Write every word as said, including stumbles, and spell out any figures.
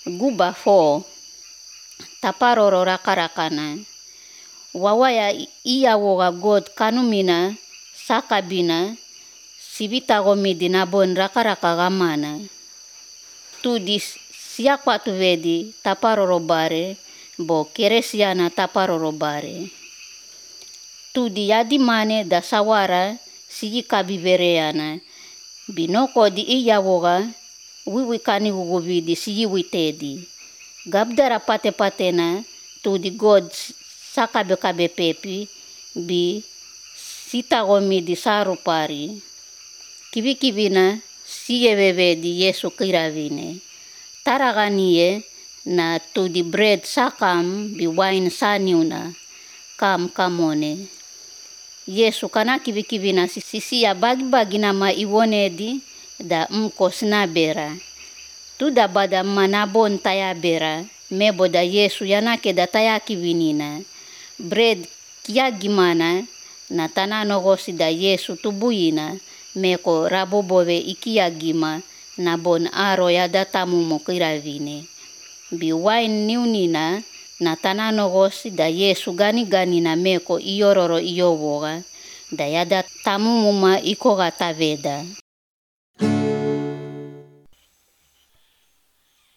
guba fo taparoro rakarakana. Wawaya iya woga God kanumina sakabina sibitago midina bon rakaraka gamana. Tudi siapa tu vedi taparoro bare bo keresiana taparoro bare. Tudi yadi mane da sawara sigi kabibereana. Binoko di iya woga wiwi kani wugubidi sigi witedi. Gabdara pate patena tudi God sakabe kabe pepi bi sita gomi di saru pari. Kibi kibina siye bebe di Yesu kiravine. Taraganie na tudi bread sakam bi wine saniuna kam kamone. Yesu kana kibi kibina sisia bagi bagi nama iwonedi da mko snabera. Tuda bada manabon taya bera mebo da Yesu yanake da taya kibinina. Bread kia gimana na tanano gosi da Yesu tubuina meko rabobove ikia gima na bon aro ya datamu mo kiravine. Bi wine niunina na tanano gosi da Yesu gani gani na meko iyororo iyowoga da ya datamu muma iko gata veda.